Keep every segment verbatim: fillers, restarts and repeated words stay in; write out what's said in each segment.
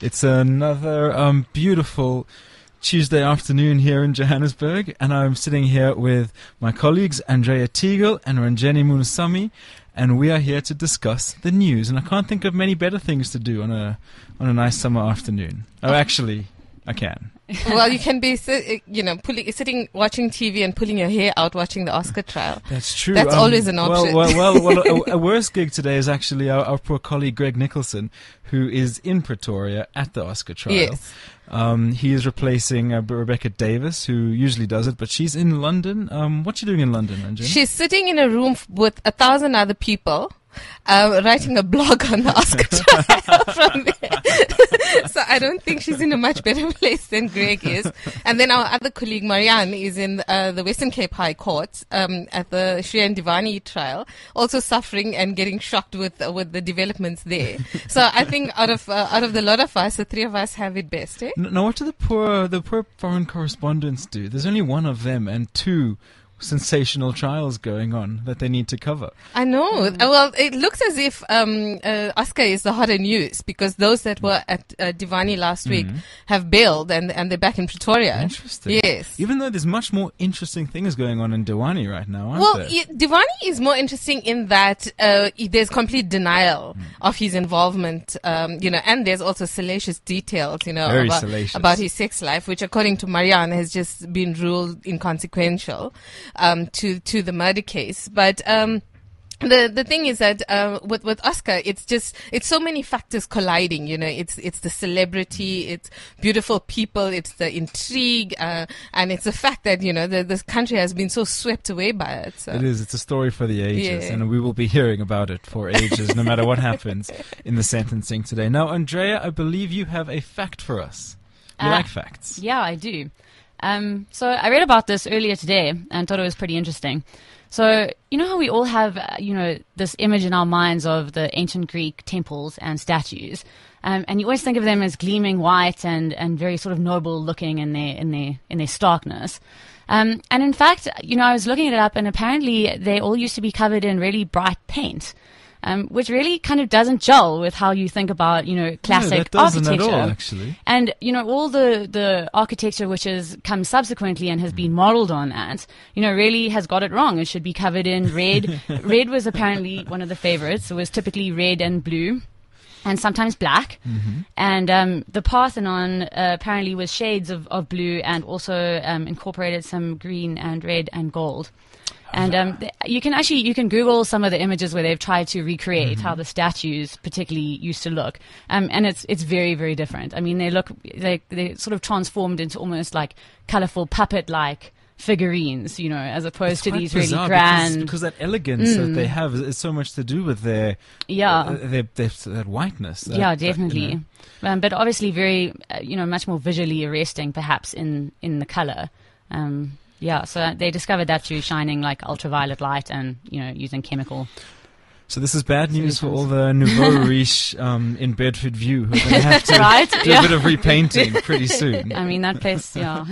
It's another um, beautiful Tuesday afternoon here in Johannesburg, and I'm sitting here with my colleagues Andrea Teagle and Ranjeni Munusamy, and we are here to discuss the news. And I can't think of many better things to do on a on a nice summer afternoon. Oh, actually, I can. Well, you can be, you know, pulling, sitting, watching T V and pulling your hair out, watching the Oscar trial. That's true. That's um, always an option. Well, well, well, well a, a worse gig today is actually our, our poor colleague Greg Nicholson, who is in Pretoria at the Oscar trial. Yes. Um, he is replacing uh, Rebecca Davis, who usually does it, but she's in London. Um, what's she doing in London, Anjani? She's sitting in a room f- with a thousand other people, uh, writing a blog on the Oscar trial from there. So I don't think she's in a much better place than Greg is. And then our other colleague, Marianne, is in uh, the Western Cape High Court um, at the Shrien Divani trial, also suffering and getting shocked with uh, with the developments there. So I think out of uh, out of the lot of us, the three of us have it best, eh? Now, what do the poor the poor foreign correspondents do? There's only one of them and two sensational trials going on that they need to cover. I know. Mm. Well, it looks as if um, uh, Oscar is the hotter news because those that were at uh, Divani last week mm. have bailed and, and they're back in Pretoria. Interesting. Yes. Even though there's much more interesting things going on in Diwani right now, aren't well, there? Well, Divani is more interesting in that uh, there's complete denial mm. of his involvement, um, you know, and there's also salacious details, you know, Very about, salacious. about his sex life, which according to Marianne has just been ruled inconsequential. Um, to to the murder case, but um, the the thing is that uh, with with Oscar, it's just it's so many factors colliding. You know, it's it's the celebrity, it's beautiful people, it's the intrigue, uh, and it's the fact that you know the, this country has been so swept away by it. So. It is. It's a story for the ages, yeah. and we will be hearing about it for ages, no matter what happens in the sentencing today. Now, Andrea, I believe you have a fact for us. You uh, like facts? Yeah, I do. Um, so I read about this earlier today and thought it was pretty interesting. So, you know how we all have, uh, you know, this image in our minds of the ancient Greek temples and statues, um, and you always think of them as gleaming white and, and very sort of noble looking in their in their in their starkness. Um, and in fact, you know, I was looking it up, and apparently they all used to be covered in really bright paint. Um, which really kind of doesn't gel with how you think about, you know, classic no, that doesn't architecture. At all, actually. And, you know, all the, the architecture which has come subsequently and has been modeled on that, you know, really has got it wrong. It should be covered in red. Red was apparently one of the favorites. It was typically red and blue and sometimes black. Mm-hmm. And um, the Parthenon uh, apparently was shades of, of blue and also um, incorporated some green and red and gold. And um, th- you can actually you can Google some of the images where they've tried to recreate mm-hmm. how the statues particularly used to look, um, and it's it's very very different. I mean, they look they they sort of transformed into almost like colorful puppet like figurines, you know, as opposed it's to these really because, grand. Because that elegance mm. that they have is, is so much to do with their yeah uh, their, their, that whiteness. That, yeah, definitely. That, you know. um, but obviously very uh, you know much more visually arresting, perhaps in in the color. Um, Yeah, so they discovered that through shining like ultraviolet light and, you know, using chemical. So this is bad news for all the nouveau riche um, in Bedford View who are going to have to right? do yeah. a bit of repainting pretty soon. I mean, that place, yeah,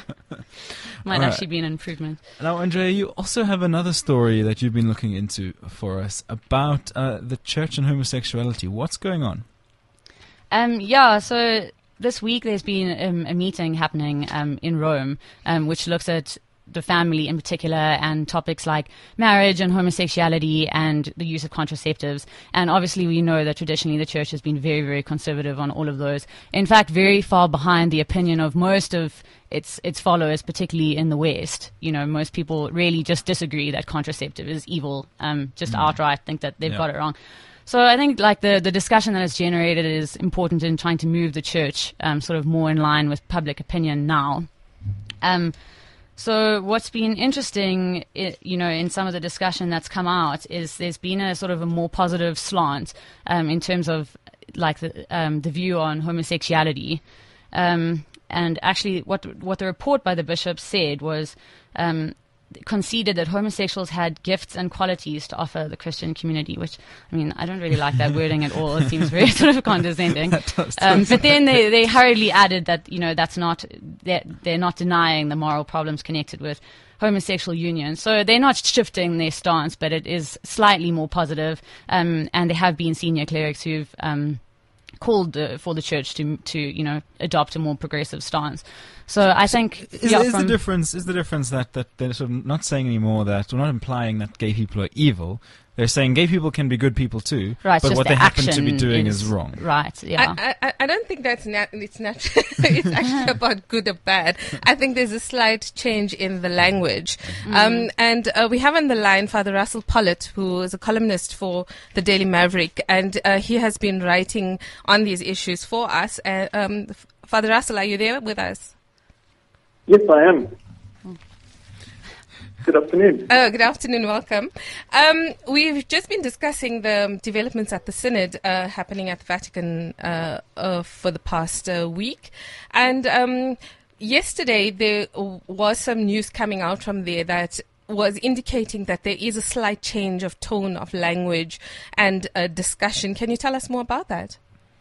might right. actually be an improvement. Now, Andrea, you also have another story that you've been looking into for us about uh, the church and homosexuality. What's going on? Um, yeah, so this week there's been um, a meeting happening um, in Rome, um, which looks at the family in particular and topics like marriage and homosexuality and the use of contraceptives. And obviously we know that traditionally the church has been very, very conservative on all of those. In fact, very far behind the opinion of most of its its followers, particularly in the West. You know, most people really just disagree that contraceptive is evil, um, just mm. outright think that they've yeah. got it wrong. So I think like the, the discussion that it's generated is important in trying to move the church um, sort of more in line with public opinion now. Um, So what's been interesting, you know, in some of the discussion that's come out is there's been a sort of a more positive slant um, in terms of like the, um, the view on homosexuality. Um, and actually what what the report by the bishop said was um, conceded that homosexuals had gifts and qualities to offer the Christian community, which, I mean, I don't really like that wording at all. It seems very sort of condescending. Um, but then they, they hurriedly added that, you know, that's not, they're, they're not denying the moral problems connected with homosexual union. So they're not shifting their stance, but it is slightly more positive. Um, and there have been senior clerics who've, um, called uh, for the church to to you know adopt a more progressive stance. So I think is, yeah, is from the difference is the difference that that they're sort of not saying anymore that we're not implying that gay people are evil. They're saying gay people can be good people too, right, but just what the they happen to action be doing is, is wrong. Right? Yeah. I, I, I don't think that's nat- it's not. It's actually about good or bad. I think there's a slight change in the language. Mm. Um, and uh, we have on the line Father Russell Pollitt, who is a columnist for the Daily Maverick, and uh, he has been writing on these issues for us. Uh, um, Father Russell, are you there with us? Yes, I am. Good afternoon. Oh, good afternoon. Welcome. Um, we've just been discussing the developments at the Synod uh, happening at the Vatican uh, uh, for the past uh, week. And um, yesterday there was some news coming out from there that was indicating that there is a slight change of tone of language and uh, discussion. Can you tell us more about that?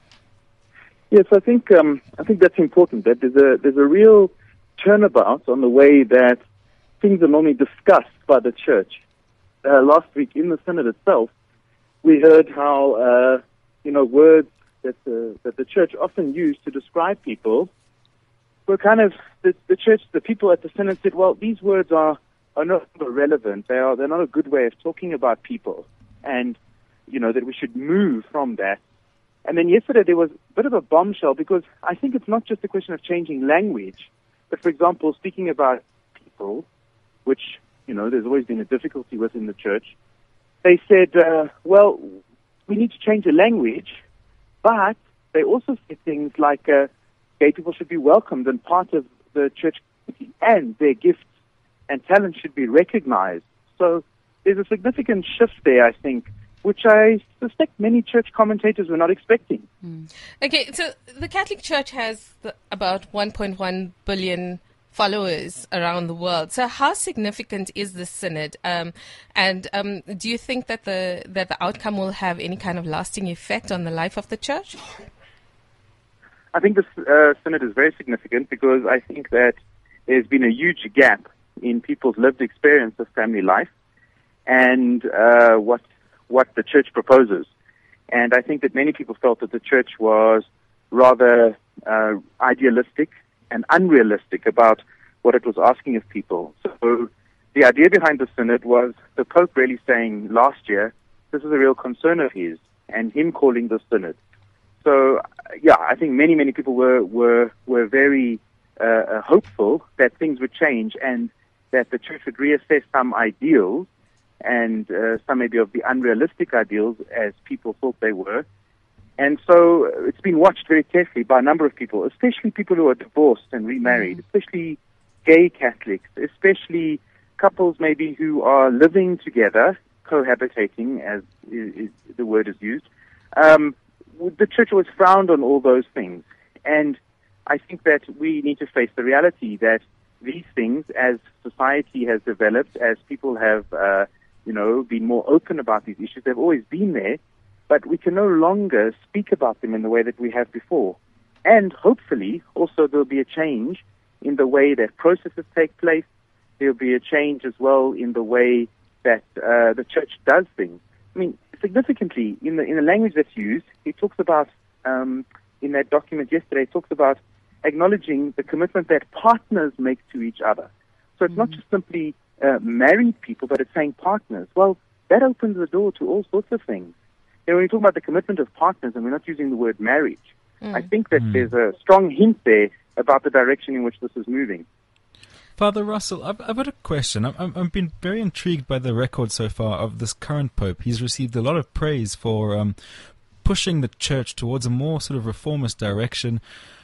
Yes, I think um, I think that's important. That there's a there's a real turnabout on the way that things are normally discussed by the church. Uh, last week in the Synod itself, we heard how uh, you know words that the that the church often used to describe people were kind of the, the church, the people at the Synod said, well, these words are are not relevant. They are they're not a good way of talking about people, and you know that we should move from that. And then yesterday there was a bit of a bombshell because I think it's not just a question of changing language, but for example, speaking about people, which, you know, there's always been a difficulty with in the church, they said, uh, well, we need to change the language, but they also said things like uh, gay people should be welcomed and part of the church community, and their gifts and talents should be recognized. So there's a significant shift there, I think, which I suspect many church commentators were not expecting. Mm. Okay, so the Catholic Church has the, about one point one billion followers around the world. So how significant is this synod? Um, and um, do you think that the that the outcome will have any kind of lasting effect on the life of the church? I think this uh, synod is very significant because I think that there's been a huge gap in people's lived experience of family life and uh, what what the church proposes. And I think that many people felt that the church was rather uh, idealistic and unrealistic about what it was asking of people. So the idea behind the synod was the Pope really saying last year, this is a real concern of his, and him calling the synod. So, yeah, I think many, many people were, were, were very uh, hopeful that things would change and that the church would reassess some ideals and uh, some maybe of the unrealistic ideals as people thought they were. And so it's been watched very carefully by a number of people, especially people who are divorced and remarried, mm-hmm. especially gay Catholics, especially couples maybe who are living together, cohabitating, as is, is, the word is used. Um, the church was frowned on all those things. And I think that we need to face the reality that these things, as society has developed, as people have uh, you know, been more open about these issues, they've always been there, but we can no longer speak about them in the way that we have before. And hopefully, also there'll be a change in the way that processes take place. There'll be a change as well in the way that uh, the church does things. I mean, significantly, in the in the language that's used, it talks about, um, in that document yesterday, it talks about acknowledging the commitment that partners make to each other. So it's mm-hmm. not just simply uh, married people, but it's saying partners. Well, that opens the door to all sorts of things. You know, when we talk about the commitment of partners, and we're not using the word marriage, mm. I think that mm. there's a strong hint there about the direction in which this is moving. Father Russell, I've, I've got a question. I've, I've been very intrigued by the record so far of this current Pope. He's received a lot of praise for um, pushing the church towards a more sort of reformist direction.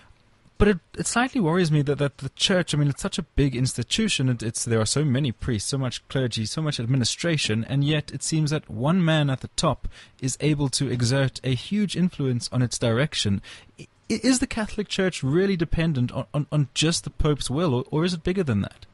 But it, it slightly worries me that, that the church, I mean, it's such a big institution. It, it's there are so many priests, so much clergy, so much administration, and yet it seems that one man at the top is able to exert a huge influence on its direction. I, is the Catholic Church really dependent on, on, on just the Pope's will, or, or is it bigger than that?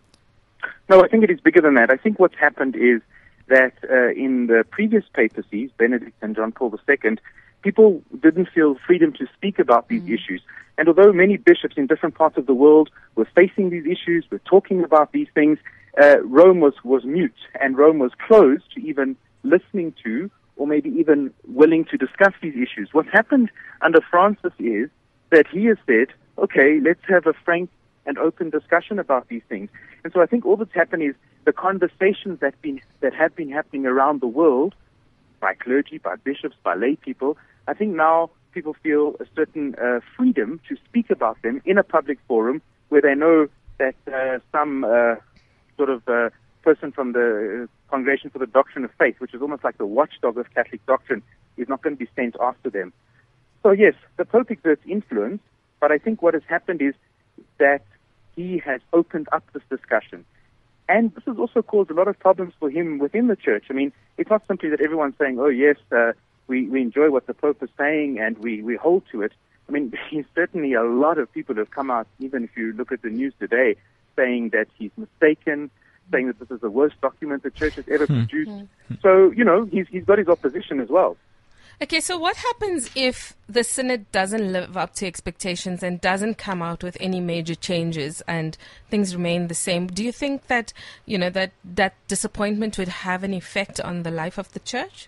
No, I think it is bigger than that. I think what's happened is that uh, in the previous papacies, Benedict and John Paul the Second, people didn't feel freedom to speak about these mm. issues. And although many bishops in different parts of the world were facing these issues, were talking about these things, uh, Rome was, was mute, and Rome was closed to even listening to or maybe even willing to discuss these issues. What's happened under Francis is that he has said, okay, let's have a frank and open discussion about these things. And so I think all that's happened is the conversations that been that have been happening around the world by clergy, by bishops, by lay people, I think now people feel a certain uh, freedom to speak about them in a public forum where they know that uh, some uh, sort of uh, person from the Congregation for the Doctrine of Faith, which is almost like the watchdog of Catholic doctrine, is not going to be sent after them. So yes, the Pope exerts influence, but I think what has happened is that he has opened up this discussion. And this has also caused a lot of problems for him within the church. I mean, it's not simply that everyone's saying, oh yes, uh, we, we enjoy what the Pope is saying and we, we hold to it. I mean, there's certainly a lot of people who have come out, even if you look at the news today, saying that he's mistaken, saying that this is the worst document the church has ever produced. So, you know, he's, he's got his opposition as well. Okay, so what happens if the synod doesn't live up to expectations and doesn't come out with any major changes and things remain the same? Do you think that, you know, that, that disappointment would have an effect on the life of the church?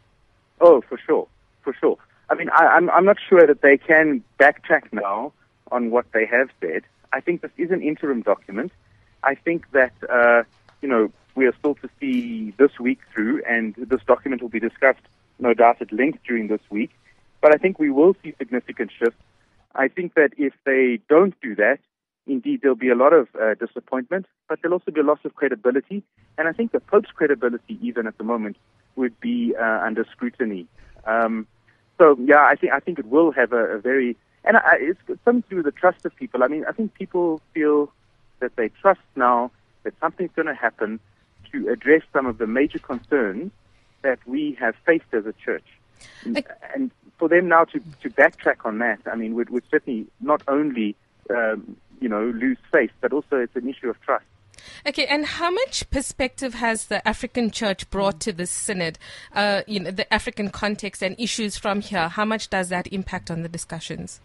Oh, for sure, for sure. I mean, I, I'm, I'm not sure that they can backtrack now on what they have said. I think this is an interim document. I think that, uh, you know, we are still to see this week through, and this document will be discussed no doubt at length during this week. But I think we will see significant shifts. I think that if they don't do that, indeed there'll be a lot of uh, disappointment, but there'll also be a loss of credibility. And I think the Pope's credibility, even at the moment, would be uh, under scrutiny. Um, so, yeah, I think I think it will have a, a very... And I, it's something to do with the trust of people. I mean, I think people feel that they trust now that something's going to happen to address some of the major concerns that we have faced as a church. And, and for them now to, to backtrack on that, I mean, would, would certainly not only, um, you know, lose faith, but also it's an issue of trust. Okay, and how much perspective has the African Church brought to this synod? Uh, you know, the African context and issues from here, how much does that impact on the discussions?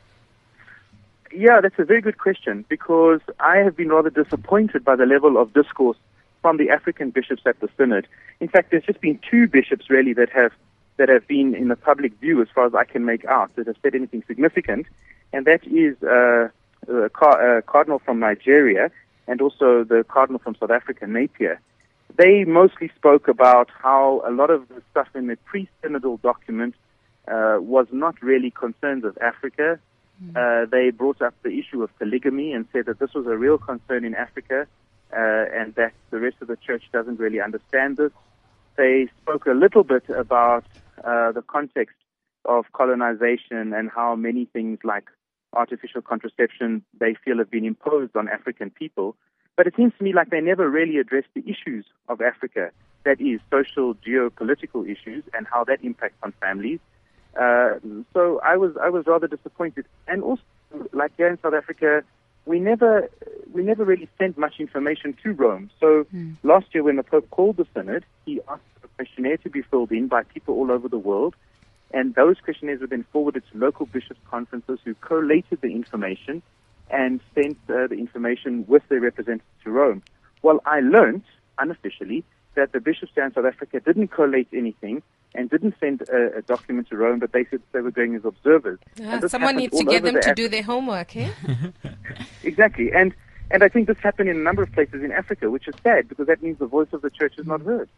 Yeah, that's a very good question, because I have been rather disappointed by the level of discourse from the African bishops at the synod. In fact, there's just been two bishops really that have that have been in the public view, as far as I can make out, that have said anything significant, and that is uh, a, car- a cardinal from Nigeria and also the cardinal from South Africa, Napier. They mostly spoke about how a lot of the stuff in the pre-synodal document uh, was not really concerns of Africa. Mm. Uh, they brought up the issue of polygamy and said that this was a real concern in Africa, Uh, and that the rest of the church doesn't really understand this. They spoke a little bit about uh, the context of colonization and how many things like artificial contraception they feel have been imposed on African people. But it seems to me like they never really addressed the issues of Africa, that is, social, geopolitical issues and how that impacts on families. Uh, so I was I was rather disappointed. And also, like here in South Africa, we never we never really sent much information to Rome. So mm. last year when the Pope called the Synod, he asked for a questionnaire to be filled in by people all over the world, and those questionnaires were then forwarded to local bishops' conferences who collated the information and sent uh, the information with their representatives to Rome. Well, I learned, unofficially, that the bishops here in South Africa didn't collate anything and didn't send a, a document to Rome, but they said they were going as observers. Ah, someone needs to get them to Af- do their homework, eh? Exactly. And and I think this happened in a number of places in Africa, which is sad, because that means the voice of the church is not heard.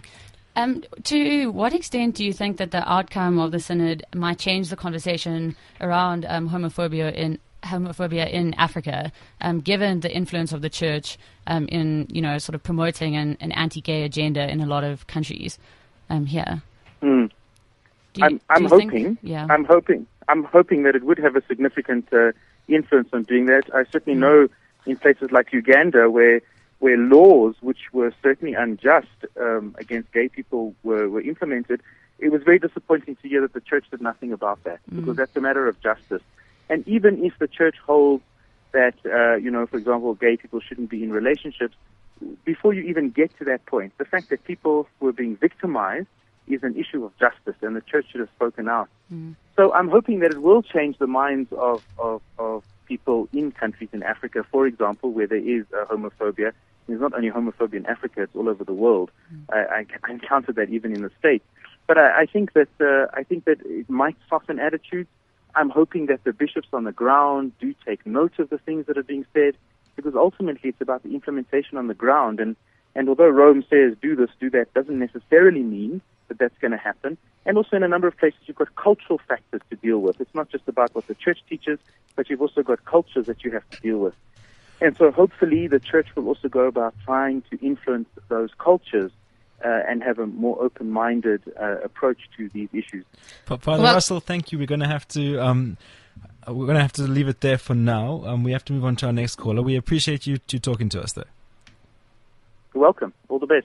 Um, to what extent do you think that the outcome of the synod might change the conversation around um, homophobia in homophobia in Africa, um, given the influence of the church um, in, you know, sort of promoting an, an anti-gay agenda in a lot of countries um, here? Mm. You, I'm, I'm hoping. Think, yeah. I'm hoping. I'm hoping that it would have a significant uh, influence on doing that. I certainly mm. know in places like Uganda, where where laws which were certainly unjust um, against gay people were, were implemented, it was very disappointing to hear that the church did nothing about that, mm. because that's a matter of justice. And even if the church holds that, uh, you know, for example, gay people shouldn't be in relationships, before you even get to that point, the fact that people were being victimized is an issue of justice, and the church should have spoken out. Mm. So I'm hoping that it will change the minds of, of, of people in countries in Africa, for example, where there is uh, homophobia. There's not only homophobia in Africa, it's all over the world. Mm. I, I, I encountered that even in the States. But I, I think that uh, I think that it might soften attitudes. I'm hoping that the bishops on the ground do take note of the things that are being said, because ultimately it's about the implementation on the ground. And, and although Rome says do this, do that, doesn't necessarily mean that that's going to happen. And also in a number of places you've got cultural factors to deal with. It's not just about what the church teaches, but you've also got cultures that you have to deal with. And so hopefully the church will also go about trying to influence those cultures uh, and have a more open-minded uh, approach to these issues. Father Well- Russell, thank you. We're going to have to um, we're going to have to leave it there for now. Um, we have to move on to our next caller. We appreciate you two talking to us, though. You're welcome. All the best.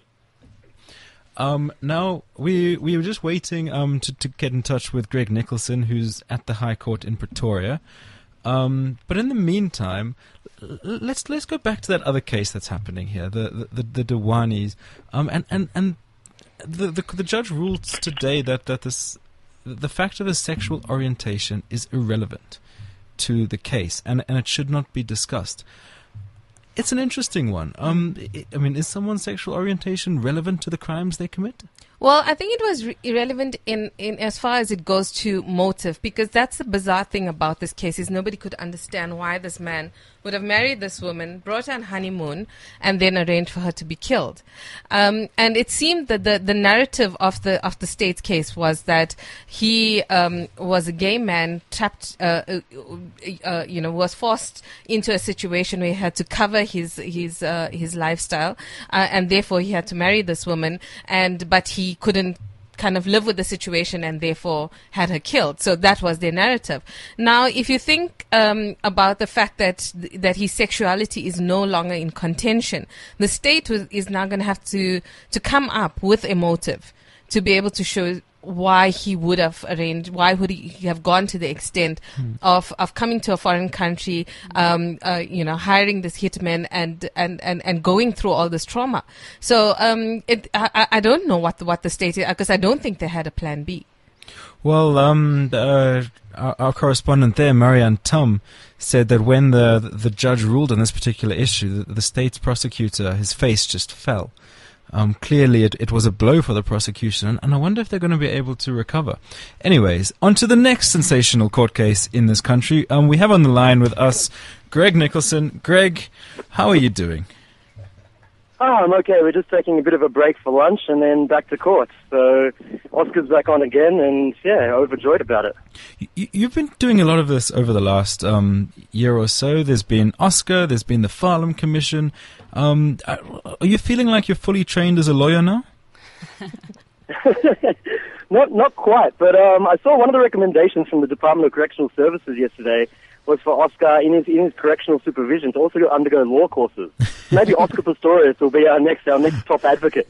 Um, now, we we were just waiting um, to, to get in touch with Greg Nicholson, who's at the High Court in Pretoria. Um, but in the meantime, l- let's let's go back to that other case that's happening here, the the, the, the Dewanis. Um, and and, and the, the the judge ruled today that, that this the fact of his sexual orientation is irrelevant to the case, and, and it should not be discussed. It's an interesting one. Um, I I mean, is someone's sexual orientation relevant to the crimes they commit? Well, I think it was re- irrelevant in, in as far as it goes to motive, because that's the bizarre thing about this case is nobody could understand why this man would have married this woman, brought her on honeymoon, and then arranged for her to be killed. Um, and it seemed that the, the narrative of the of the state's case was that he um, was a gay man trapped, uh, uh, uh, you know, was forced into a situation where he had to cover his his uh, his lifestyle, uh, and therefore he had to marry this woman, and but he couldn't kind of live with the situation and therefore had her killed. So that was their narrative. Now, if you think um, about the fact that th- that his sexuality is no longer in contention, the state was, is now going to have to to come up with a motive to be able to show why he would have arranged, why would he have gone to the extent hmm. of, of coming to a foreign country, um, uh, you know, hiring this hitman and, and, and, and going through all this trauma. So um, it, I, I don't know what the, what the state is, because I don't think they had a plan B. Well, um, uh, our, our correspondent there, Marianne Tum, said that when the the judge ruled on this particular issue, the, the state's prosecutor, his face just fell. Um, clearly, it, it was a blow for the prosecution, and I wonder if they're going to be able to recover. Anyways, on to the next sensational court case in this country. Um, we have on the line with us Greg Nicholson. Greg, how are you doing? Oh, I'm okay. We're just taking a bit of a break for lunch and then back to court. So Oscar's back on again, and yeah, overjoyed about it. You, you've been doing a lot of this over the last um, year or so. There's been Oscar, there's been the Farlam Commission. Um, are you feeling like you're fully trained as a lawyer now? not not quite, but um, I saw one of the recommendations from the Department of Correctional Services yesterday was for Oscar in his in his correctional supervision to also undergo law courses. Maybe Oscar Pistorius will be our next our next top advocate.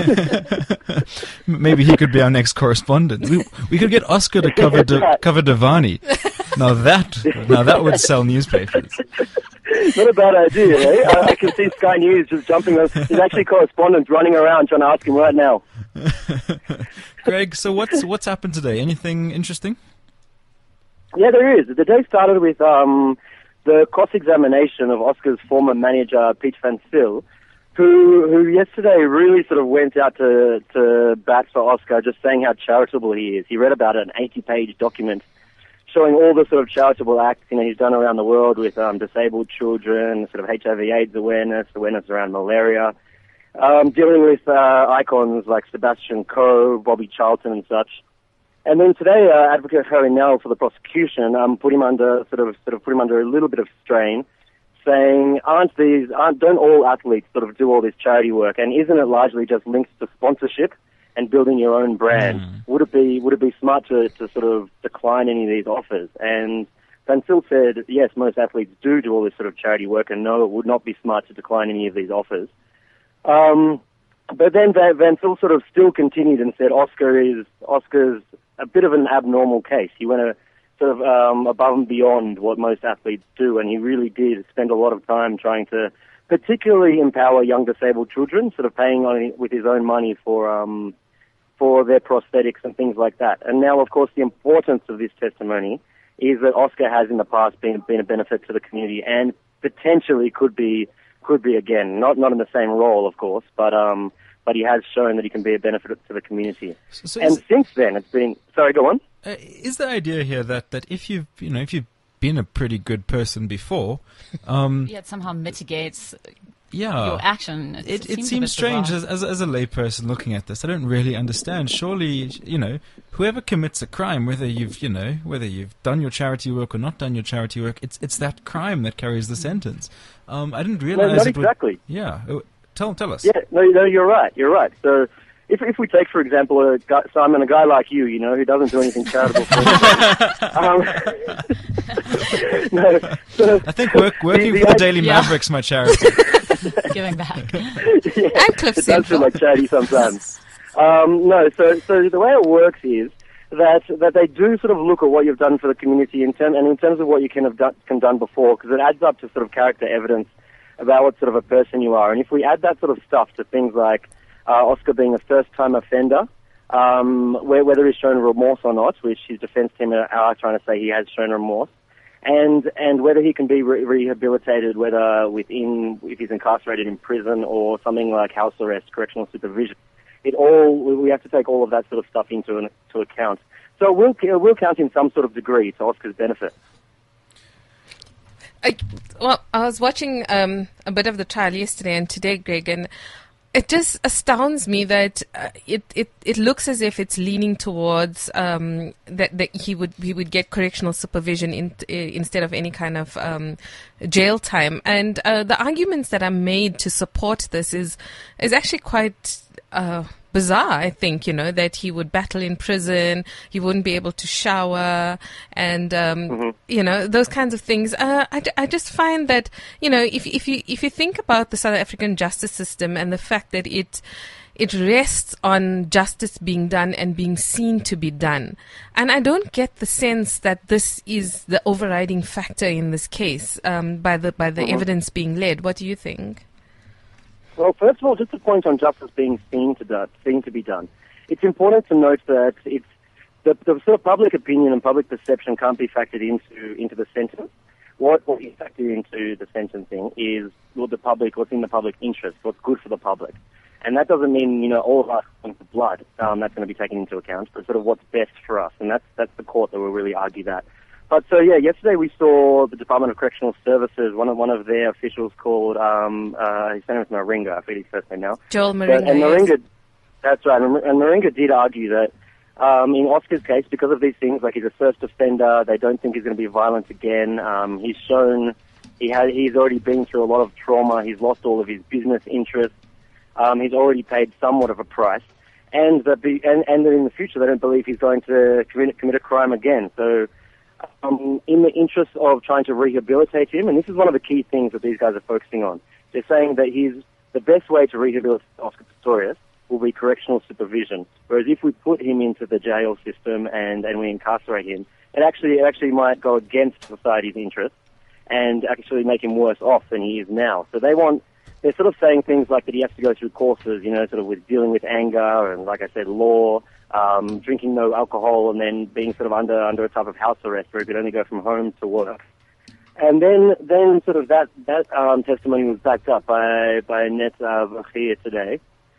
Maybe he could be our next correspondent. We we could get Oscar to cover De, right. cover Devani. Now that now that would sell newspapers. Not a bad idea, eh? I, I can see Sky News just jumping on. There's actually correspondents running around trying to ask him right now. Greg, so what's what's happened today? Anything interesting? Yeah, there is. The day started with um, the cross-examination of Oscar's former manager, Pete Van Zyl, who who yesterday really sort of went out to, to bat for Oscar, just saying how charitable he is. He read about an eighty-page document showing all the sort of charitable acts you know he's done around the world with um, disabled children, sort of H I V AIDS awareness, awareness around malaria, um, dealing with uh, icons like Sebastian Coe, Bobby Charlton, and such. And then today, uh, Advocate Harry Nell for the prosecution um, put him under sort of sort of put him under a little bit of strain, saying, "Aren't these? Aren't don't all athletes sort of do all this charity work? And isn't it largely just linked to sponsorship and building your own brand? Mm. Would it be would it be smart to, to sort of decline any of these offers?" And Van Zyl said, "Yes, most athletes do do all this sort of charity work, and no, it would not be smart to decline any of these offers." Um, but then Van, Van Zyl sort of still continued and said, "Oscar is Oscar's." a bit of an abnormal case. He went a, sort of um, above and beyond what most athletes do, and he really did spend a lot of time trying to particularly empower young disabled children, sort of paying on with his own money for um, for their prosthetics and things like that. And now, of course, the importance of this testimony is that Oscar has in the past been, been a benefit to the community and potentially could be could be again, not not in the same role, of course, but um, but he has shown that he can be a benefit to the community. So, so and is, since then, it's been... Sorry, go on. uh, is the idea here that, that if you've, you know, if you've been a pretty good person before, um, Yeah, it somehow mitigates yeah, your action. It's, It, it seems, seems a bit strange bizarre. as, as as a layperson looking at this. I don't really understand. Surely, you know, whoever commits a crime, whether you've you know whether you've done your charity work or not done your charity work, it's it's that crime that carries the sentence. Um, I didn't No, realize not it would- exactly. Yeah, Uh, tell tell us. Yeah, no, no, you're right. You're right. So, if if we take, for example, a guy, Simon, a guy like you, you know, who doesn't do anything charitable for um, no, so I think work, working the for the idea- Daily Yeah. Mavericks my charity. Giving back. yeah, And Cliff it does feel Central. like charity sometimes. Um, no, so so the way it works is that that they do sort of look at what you've done for the community in term, and in terms of what you can have done, can done before, because it adds up to sort of character evidence about what sort of a person you are. And if we add that sort of stuff to things like uh, Oscar being a first-time offender, um, where, whether he's shown remorse or not, which his defense team are, are trying to say he has shown remorse, and and whether he can be re- rehabilitated, whether within if he's incarcerated in prison or something like house arrest, correctional supervision. It all we have to take all of that sort of stuff into an, to account. So it will it will count in some sort of degree to Oscar's benefit. I, well, I was watching um, a bit of the trial yesterday and today, Greg, and it just astounds me that uh, it, it it looks as if it's leaning towards um, that that he would he would get correctional supervision in, uh, instead of any kind of um, jail time. And uh, the arguments that are made to support this is is actually quite uh, bizarre. I think, you know, that he would battle in prison, he wouldn't be able to shower, and um, Mm-hmm. you know, those kinds of things. Uh, I, I just find that, you know, if if you if you think about the South African justice system and the fact that it it rests on justice being done and being seen to be done, and I don't get the sense that this is the overriding factor in this case um, by the by the Mm-hmm. evidence being led. What do you think? Well, first of all, just a point on justice being seen to, do, seen to be done. It's important to note that it's the, the sort of public opinion and public perception can't be factored into into the sentence. What what is factored into the sentencing is what the public, what's in the public interest, what's good for the public, and that doesn't mean you know all of us want the blood. Um, that's going to be taken into account, but sort of what's best for us, and that's that's the court that will really argue that. But so yeah, yesterday we saw the Department of Correctional Services. One of one of their officials called um, uh, his name is Moringa. I forget his first name now. Joel But- Moringa. and yes. Moringa, that's right. And and Moringa did argue that um, in Oscar's case, because of these things, like he's a first offender, they don't think he's going to be violent again. Um, he's shown he had he's already been through a lot of trauma. He's lost all of his business interests. Um, he's already paid somewhat of a price, and that the, and and that in the future they don't believe he's going to commit commit a crime again. So. Um, in the interest of trying to rehabilitate him, and this is one of the key things that these guys are focusing on, they're saying that he's the best way to rehabilitate Oscar Pistorius will be correctional supervision. Whereas if we put him into the jail system and, and we incarcerate him, it actually it actually might go against society's interests and actually make him worse off than he is now. So they want they're sort of saying things like that he has to go through courses, you know, sort of with dealing with anger and, like I said, law. Um, drinking no alcohol, and then being sort of under under a type of house arrest where he could only go from home to work. And then then sort of that that um, testimony was backed up by by Annette uh, Vergeer today,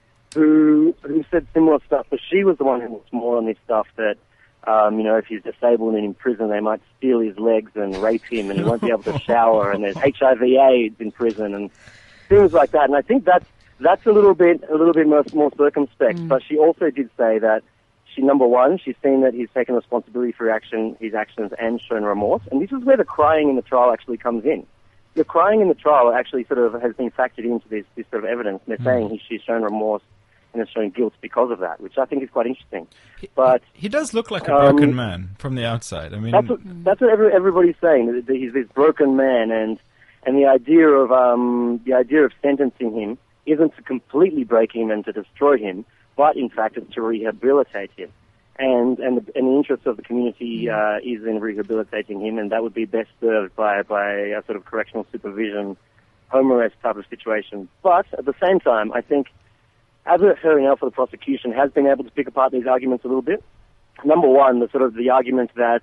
who who said similar stuff, but she was the one who was more on this stuff that um, you know if he's disabled and in prison they might steal his legs and rape him and he won't be able to shower, and there's H I V AIDS in prison and things like that. And I think that's that's a little bit a little bit more, more circumspect. Mm. But she also did say that. She, number one, she's seen that he's taken responsibility for action, his actions and shown remorse. And this is where the crying in the trial actually comes in. The crying in the trial actually sort of has been factored into this, this sort of evidence. And they're Mm. saying he, she's shown remorse and has shown guilt because of that, which I think is quite interesting. But He does look like a Um, broken man from the outside. I mean, that's what, that's what every, everybody's saying, that, that he's this broken man. And, and the idea of, um, the idea of sentencing him isn't to completely break him and to destroy him, but in fact it's to rehabilitate him. And and the, and the interest of the community uh, is in rehabilitating him, and that would be best served by, by a sort of correctional supervision, home arrest type of situation. But at the same time, I think adversarial for the prosecution has been able to pick apart these arguments a little bit. Number one, the sort of the argument that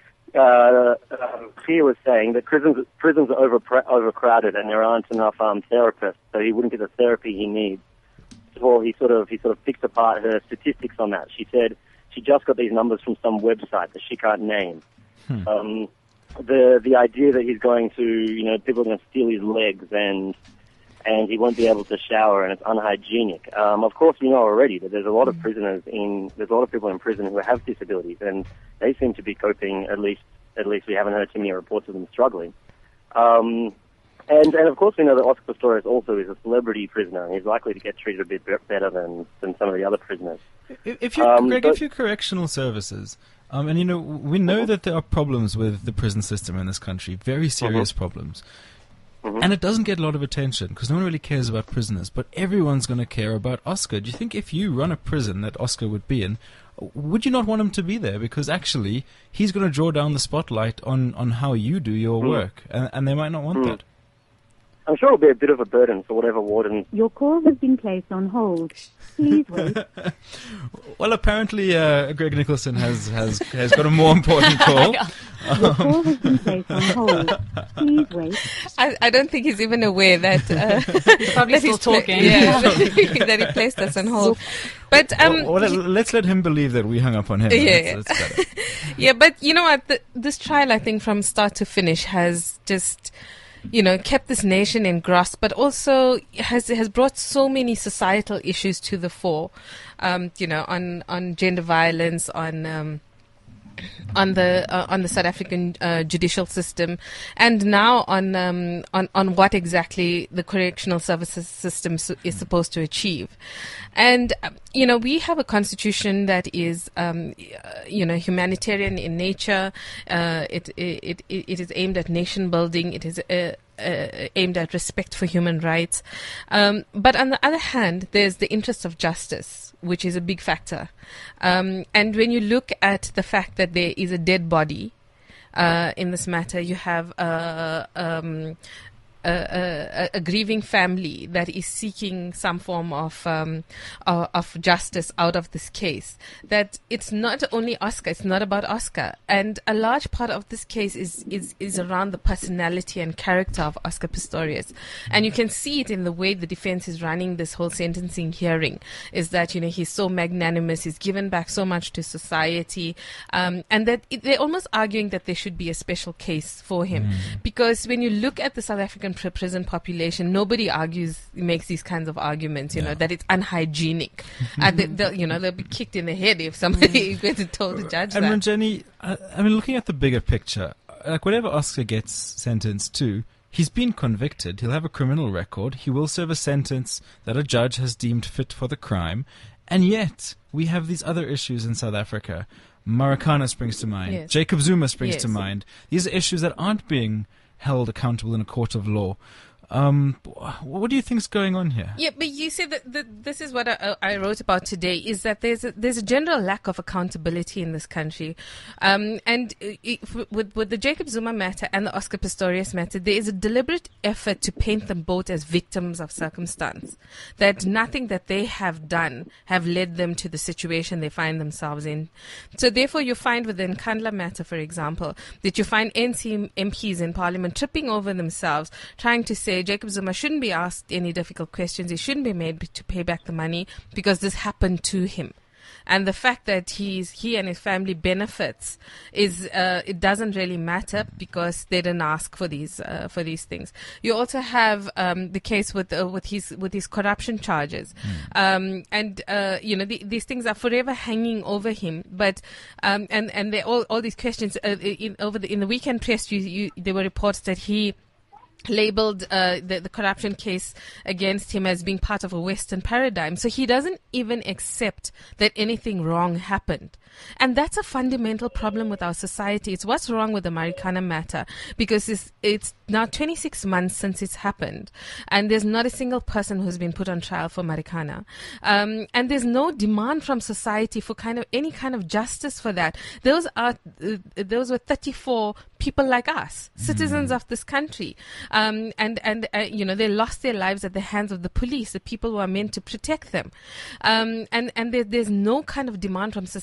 uh, uh, Kia was saying that prisons prisons are over, overcrowded and there aren't enough um, therapists, so he wouldn't get the therapy he needs. of all, he sort of he sort of picked apart her statistics on that. She said she just got these numbers from some website that she can't name. Hmm. Um, the the idea that he's going to, you know, people are going to steal his legs and and he won't be able to shower and it's unhygienic. Um, of course, we know already that there's a lot of prisoners in there's a lot of people in prison who have disabilities, and they seem to be coping. At least at least we haven't heard too many reports of them struggling. Um, And, and of course, we know that Oscar Pistorius also is a celebrity prisoner, and he's likely to get treated a bit better than, than some of the other prisoners. If, if you're, um, Greg, but, if you're correctional services, um, and you know, we know uh-huh. that there are problems with the prison system in this country, very serious uh-huh. problems, uh-huh. and it doesn't get a lot of attention because no one really cares about prisoners, but everyone's going to care about Oscar. Do you think if you run a prison that Oscar would be in, would you not want him to be there? Because actually, he's going to draw down the spotlight on, on how you do your uh-huh. work, and, and they might not want uh-huh. that. I'm sure it'll be a bit of a burden for whatever warden. Your call has been placed on hold. Please wait. Well, apparently uh, Greg Nicholson has, has, has got a more important call. Your call has been placed on hold. Please wait. I, I don't think he's even aware that uh, he's probably that still he's talking. Pla- yeah, that he placed us on hold. But um, well, well, let's let him believe that we hung up on him. Yeah, that's, that's better. Yeah, but you know what? The, this trial, I think, from start to finish, has just, you know, kept this nation in grasp, but also has has brought so many societal issues to the fore. Um, you know, on on gender violence, on um, on the uh, on the South African uh, judicial system, and now on um, on on what exactly the correctional services system su- is supposed to achieve. And uh, you know, we have a constitution that is um, uh, you know, humanitarian in nature. Uh, it, it it it is aimed at nation building. It is uh, Uh, aimed at respect for human rights. Um, but on the other hand, there's the interest of justice, which is a big factor. Um, and when you look at the fact that there is a dead body uh, in this matter, you have uh, um, a, a, a grieving family that is seeking some form of um, of, of justice out of this case. That it's not only Oscar; it's not about Oscar, and a large part of this case is is is around the personality and character of Oscar Pistorius, and you can see it in the way the defense is running this whole sentencing hearing. Is that, you know, he's so magnanimous, he's given back so much to society, um, and that it, they're almost arguing that there should be a special case for him, mm. because when you look at the South African prison population, nobody argues, makes these kinds of arguments, you yeah. know, that it's unhygienic. And they, they'll, you know, they'll be kicked in the head if somebody went and told the judge and that. And Ranjani, I, I mean, looking at the bigger picture, like whatever Oscar gets sentenced to, he's been convicted. He'll have a criminal record. He will serve a sentence that a judge has deemed fit for the crime. And yet, we have these other issues in South Africa. Marikana springs to mind. Yes. Jacob Zuma springs yes. to mind. These are issues that aren't being held accountable in a court of law. Um, what do you think's going on here? Yeah, but you see that, that this is what I, I wrote about today, is that there's a, there's a general lack of accountability in this country. Um, and it, with, with the Jacob Zuma matter and the Oscar Pistorius matter, there is a deliberate effort to paint them both as victims of circumstance. That nothing that they have done have led them to the situation they find themselves in. So therefore you find with the Nkandla matter, for example, that you find N C M Ps in Parliament tripping over themselves, trying to say Jacob Zuma shouldn't be asked any difficult questions. He shouldn't be made to pay back the money because this happened to him. And the fact that he's he and his family benefits is uh, it doesn't really matter because they didn't ask for these uh, for these things. You also have um, the case with uh, with his with his corruption charges, mm. um, and uh, you know the, these things are forever hanging over him. But um, and and they all all these questions uh, in over the in the weekend press, you, you there were reports that he labeled uh, the, the corruption case against him as being part of a Western paradigm. So he doesn't even accept that anything wrong happened. And that's a fundamental problem with our society. It's what's wrong with the Marikana matter, because it's, it's now twenty-six months since it's happened, and there's not a single person who's been put on trial for Marikana. Um, and there's no demand from society for kind of any kind of justice for that. Those are uh, those were thirty-four people like us, citizens mm. of this country, um, and and uh, you know, they lost their lives at the hands of the police, the people who are meant to protect them, um, and and there, there's no kind of demand from society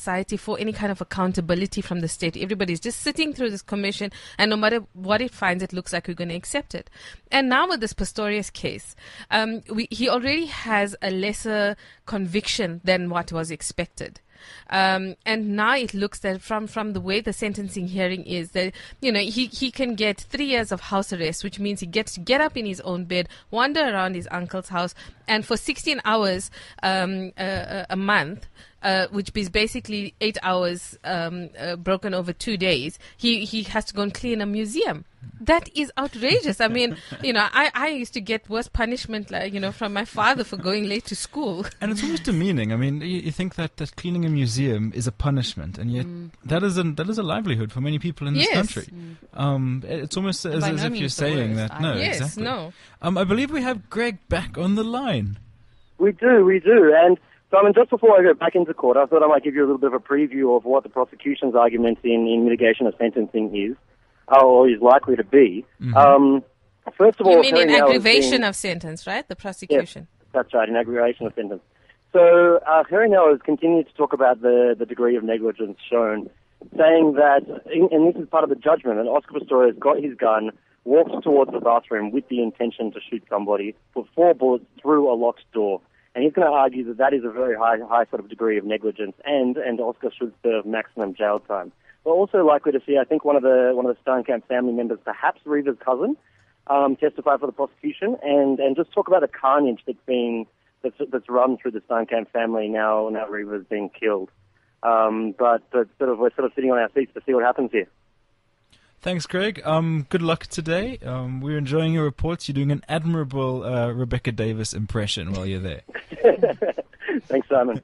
before any kind of accountability from the state. Everybody's just sitting through this commission, and no matter what it finds, it looks like we're going to accept it. And now with this Pistorius case, um, we, he already has a lesser conviction than what was expected. Um, and now it looks that from, from the way the sentencing hearing is that, you know, he, he can get three years of house arrest, which means he gets to get up in his own bed, wander around his uncle's house, and for sixteen hours um, a, a month, uh, which is basically eight hours um, uh, broken over two days, he, he has to go and clean a museum. That is outrageous. I mean, you know, I, I used to get worse punishment, like, you know, from my father for going late to school. And it's almost demeaning. I mean, you, you think that, that cleaning a museum is a punishment, and yet mm. that is a that is a livelihood for many people in this yes. country. Mm. Um, it's almost as, as no if you're saying that. No, yes, exactly. no. Um, I believe we have Greg back on the line. We do, we do. And Simon, just before I go back into court, I thought I might give you a little bit of a preview of what the prosecution's argument in, in mitigation of sentencing is, or is likely to be. Mm-hmm. Um, first of all, you mean in Harry Nell aggravation been, of sentence, right? The prosecution. Yes, that's right, in aggravation of sentence. So uh, Harry Nell has continued to talk about the, the degree of negligence shown, saying that, and this is part of the judgment, that Oscar Pistorius got his gun, walked towards the bathroom with the intention to shoot somebody, put four bullets through a locked door. And he's going to argue that that is a very high, high sort of degree of negligence, and, and Oscar should serve maximum jail time. We're also likely to see, I think, one of the one of the Steinkamp family members, perhaps Reva's cousin, um, testify for the prosecution, and, and just talk about the carnage that's being that's, that's run through the Steinkamp family now. Now Reva's being killed. Um, but but sort of we're sort of sitting on our seats to see what happens here. Thanks, Greg. Um, good luck today. Um, we're enjoying your reports. You're doing an admirable uh, Rebecca Davis impression while you're there. Thanks, Simon.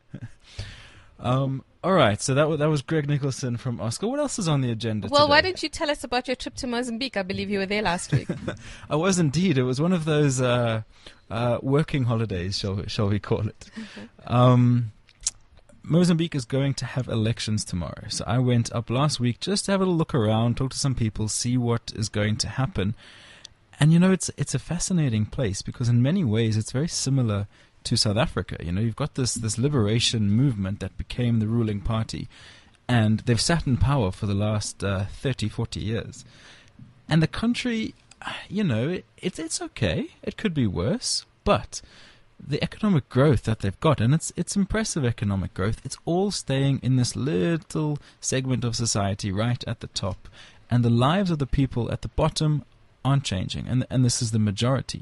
um, all right, so that, w- that was Greg Nicholson from Oscar. What else is on the agenda Well, today? why don't you tell us about your trip to Mozambique? I believe you were there last week. I was indeed. It was one of those uh, uh, working holidays, shall we, shall we call it. Mm-hmm. Um, Mozambique is going to have elections tomorrow. So I went up last week just to have a little look around, talk to some people, see what is going to happen. And, you know, it's it's a fascinating place because in many ways it's very similar to South Africa. You know, you've got this, this liberation movement that became the ruling party, and they've sat in power for the last uh, thirty, forty years. And the country, you know, it, it's it's okay. It could be worse, but the economic growth that they've got, and it's it's impressive economic growth, it's all staying in this little segment of society right at the top, and the lives of the people at the bottom aren't changing, and and this is the majority.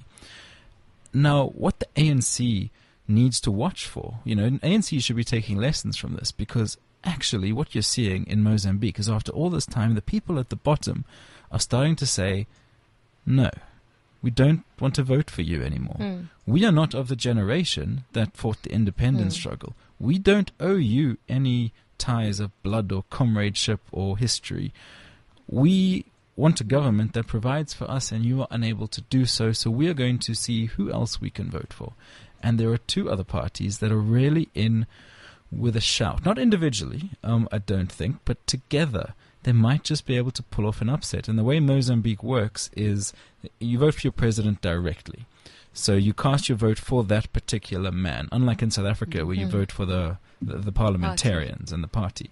Now, what the A N C needs to watch for, you know, A N C should be taking lessons from this, because actually what you're seeing in Mozambique is after all this time, the people at the bottom are starting to say, no, we don't want to vote for you anymore. Mm. We are not of the generation that fought the independence mm. struggle. We don't owe you any ties of blood or comradeship or history. We want a government that provides for us, and you are unable to do so, so we are going to see who else we can vote for. And there are two other parties that are really in with a shout. Not individually, um, I don't think, but together they might just be able to pull off an upset. And the way Mozambique works is you vote for your president directly. So you cast your vote for that particular man, unlike in South Africa where you mm. vote for the, the, the parliamentarians party. and the party.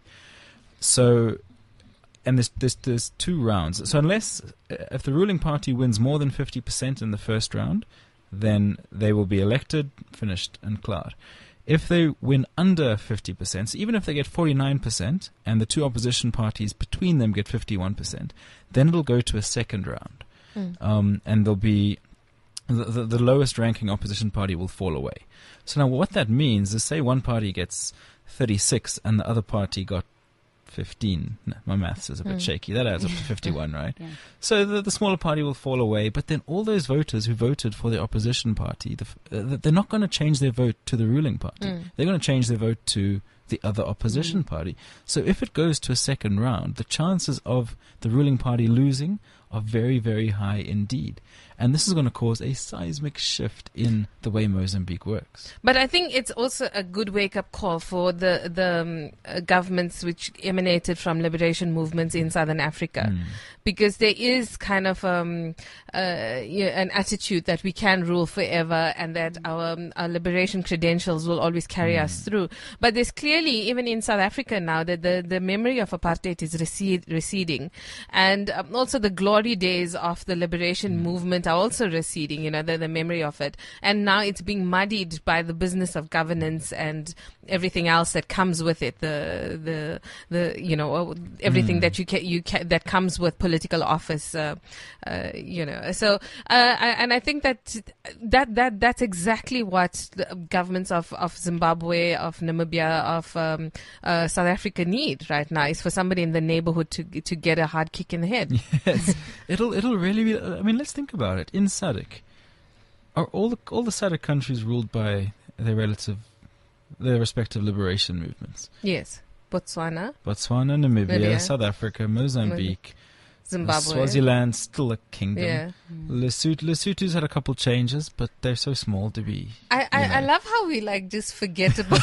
So, and there's, there's, there's two rounds. So unless, if the ruling party wins more than fifty percent in the first round, then they will be elected, finished, and cleared. If they win under fifty percent, so even if they get forty-nine percent and the two opposition parties between them get fifty-one percent, then it'll go to a second round. Mm. Um, and there'll be the, the, the lowest ranking opposition party will fall away. So now what that means is, say one party gets thirty-six and the other party got fifteen. No, my maths is a bit mm. shaky. That adds up to fifty-one, right? Yeah. So the, the smaller party will fall away, but then all those voters who voted for the opposition party, the, uh, they're not going to change their vote to the ruling party. Mm. They're going to change their vote to the other opposition mm. party. So if it goes to a second round, the chances of the ruling party losing are very, very high indeed. And this is going to cause a seismic shift in the way Mozambique works. But I think it's also a good wake-up call for the the um, uh, governments which emanated from liberation movements in Southern Africa, Mm. because there is kind of um, uh, yeah, an attitude that we can rule forever and that our, um, our liberation credentials will always carry us through. But there's clearly, even in South Africa now, that the, the memory of apartheid is recede, receding. And um, also the glory days of the liberation movement are also receding, you know, the, the memory of it. And now it's being muddied by the business of governance and everything else that comes with it. The, the, the, you know, everything Mm. that you ca- you ca- that comes with political office, uh, uh, you know. So, uh, I, and I think that that that that's exactly what the governments of, of Zimbabwe, of Namibia, of um, uh, South Africa need right now, is for somebody in the neighborhood to to get a hard kick in the head. Yes, it'll it'll really be. I mean, let's think about it. In S A D C, are all the all the S A D C countries ruled by their relative, their respective liberation movements? Yes, Botswana, Botswana, Namibia, Namibia. South Africa, Mozambique, Zimbabwe. Swaziland, still a kingdom. Yeah. Lesotho, Lesotho's had a couple changes, but they're so small to be. I, I, you know. I love how we like just forget about